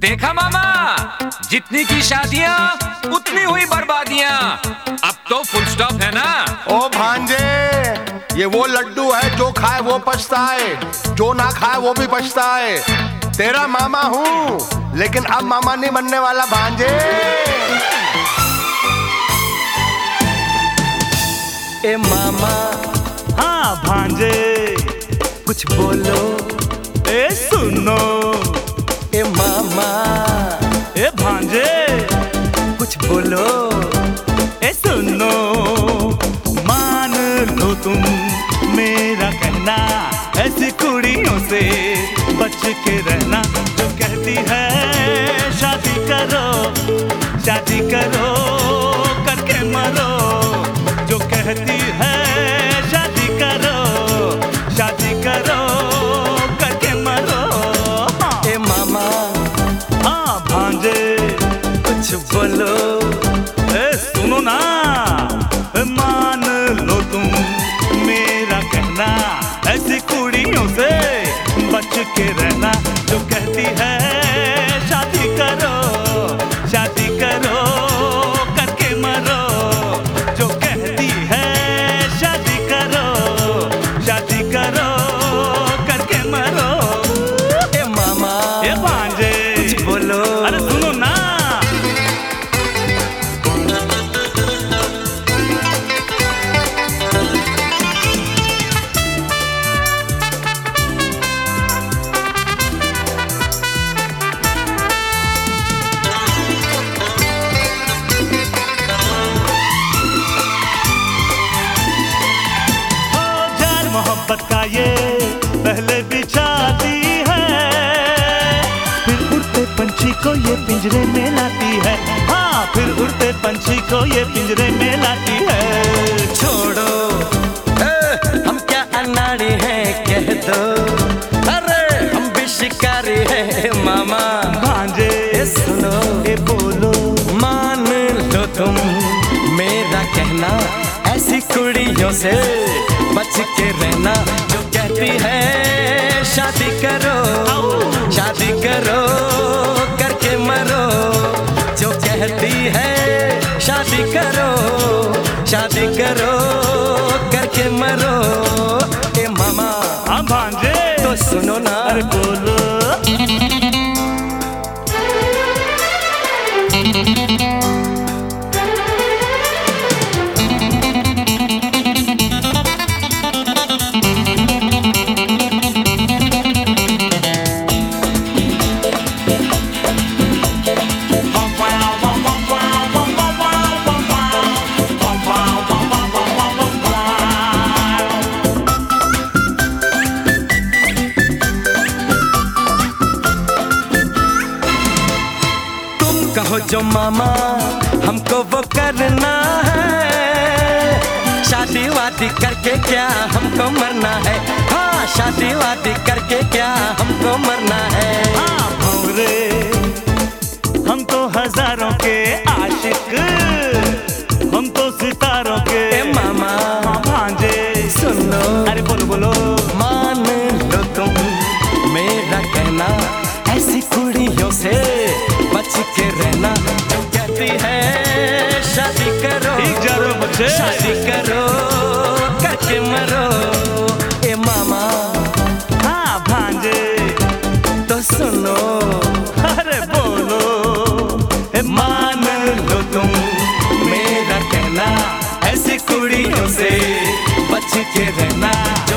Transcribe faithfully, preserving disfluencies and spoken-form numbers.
देखा मामा, जितनी की शादियां उतनी हुई बर्बादियां। अब तो फुल स्टॉप है ना। ओ भांजे, ये वो लड्डू है जो खाए वो पछताए, जो ना खाए वो भी पछताए। तेरा मामा हूँ लेकिन अब मामा नहीं बनने वाला भांजे। ए मामा, हाँ भांजे, कुछ बोलो, ए सुनो। ए मामा, ए भांजे, कुछ बोलो, ए सुनो। मान लो तुम मेरा कहना, ऐसी कुड़ियों से बच के रहना जो कहती है शादी करो, शादी करो करके मरो। जो कहती है शादी करो, शादी करो करके मरो। ए मामा, हाँ भांजे, कुछ बोलो, ए सुनो ना। ए मान लो तुम मेरा कहना, ऐसी कुड़ियों से बच के रहना जो कहती है शादी करो, शादी करो करके मरो। जो कहती है शादी करो, शादी करो करके मरो। ए मामा, ए भांजे, कुछ बोलो, अरे सुनो ना। मोहब्बत का ये पहले बिछाती है, फिर उड़ते पंछी को ये पिंजरे में लाती है। हाँ, फिर उड़ते पंछी को ये पिंजरे में लाती है। छोड़ो ए, हम क्या अनाड़ी हैं कह दो, अरे हम भी शिकारी हैं मामा। भांजे, ए सुनो, ए बोलो, मान लो तुम मेरा कहना, ऐसी कुड़ियों से बच के रहना जो कहती है शादी करो, शादी करो करके मरो। जो कहती है शादी करो, शादी करो करके मरो। ए मामा, हाँ भांजे, तो सुनो ना। अरे बोलो, कहो जो मामा हमको वो करना है, शादी वादी करके क्या हमको मरना है। हाँ, शादी वादी करके क्या हमको मरना है। हाँ भौरे, हम तो हजारों के आशिक, हम तो सितारों के। ए मामा, हाँ भांजे, सुनो, अरे बोलो बोलो, मान लो तुम मेरा कहना, ऐसी कुड़ियों से बच के रहना जो कहती है शादी करो, ठीक जा रहे हो बच्चे, शादी करो करके मरो। ए मामा, हाँ भांजे, तो सुनो, अरे बोलो, ए मान लो तुम मेरा कहना, ऐसी कुड़ियों से बच के रहना